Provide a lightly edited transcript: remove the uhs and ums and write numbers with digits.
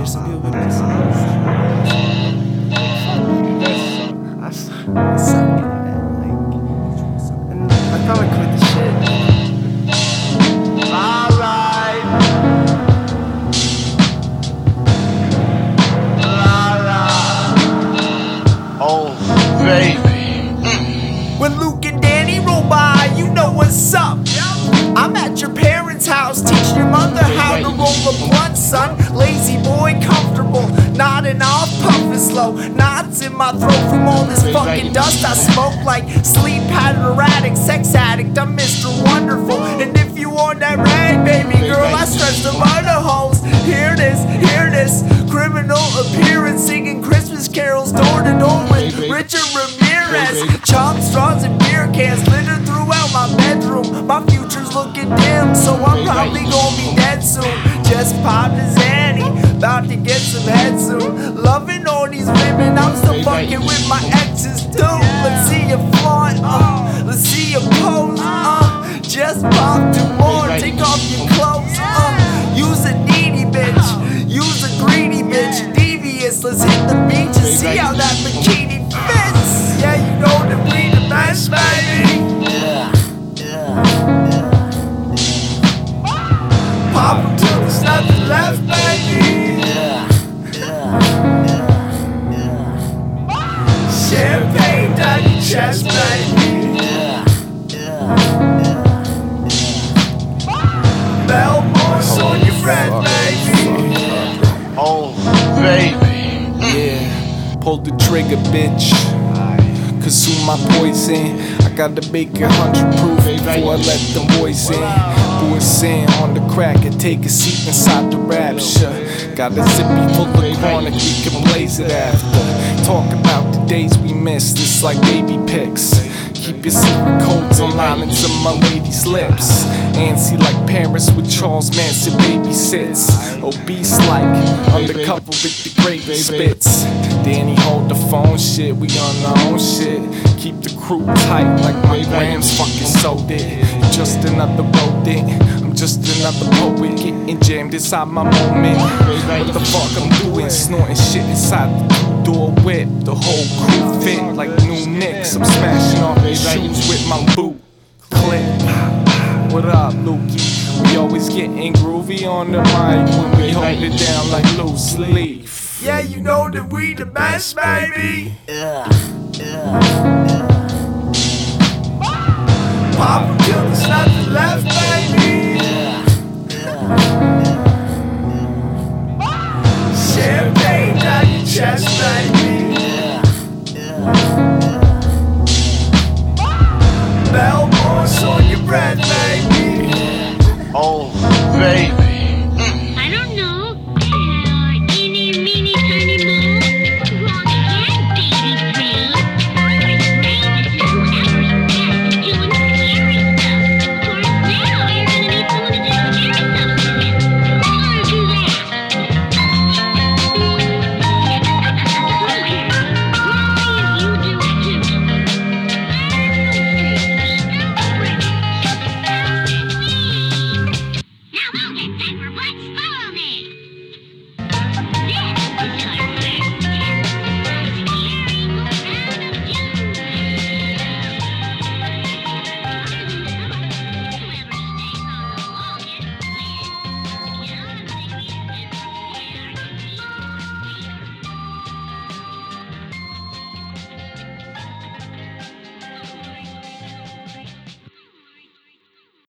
hear some people be missing. I suck at that. And I probably quit the shit. Alright. Oh, baby. When Luke and Danny roll by, you know what's up. I'm at your parents' house, teaching your mother how to roll a blunt, son. Lazy boy, comfortable, nodding off, puffing slow. Knots in my throat from all this fucking dust. I smoke like sleep pattern erratic, sex addict. I'm Mr. Wonderful, and if you want that rag, baby girl, I stretch the murder holes. Hear this, criminal appearance, singing Christmas carols door to door with Richard Ramirez. Chalk straws and beer cans littered throughout my bedroom. My future's looking dim, so I'm probably gonna be dead soon. Just popped a Zanny, about to get some head soon. Loving all these women, I'm still fucking with my exes too. Let's see you flaunt, let's see you pose, just pop 2 more, take off your clothes, use a needy bitch, use a greedy bitch, devious. Let's hit the beach and see how that bikini fits. Yeah, you know that we the best, baby. Pop 'em till there's nothing left, baby. Champagne down your chest, baby. Belmore's on your breath, baby. Oh, baby. Yeah, pull the trigger, bitch. Consume my poison. I gotta make 100 proof before I let the boys in. Boys in on the crack and take a seat inside the rapture. Got a zippy full of chronic, we can blaze it after. Talk about the days we missed, it's like baby pics. Keep your secret codes online into my lady's lips. Antsy like Paris with Charles Manson babysits. Obese like undercover with the gravy spits. Danny hold the phone, shit, we on our own shit. Keep the crew tight like my grams fucking sold it. Just another rodent, I'm just another poet getting jammed inside my moment. What the fuck I'm doing? Snorting shit inside the 2-door whip. The whole crew fit like new Knicks. I'm smashing off these shoes with my boot clip. What up, Lukey? We always getting groovy on the mic when we hold it down like loose leaf. Yeah, you know that we the best, baby. Pop 'em till there's nothing left, baby. Champagne down your chest, baby. Belmore's on your breath, baby.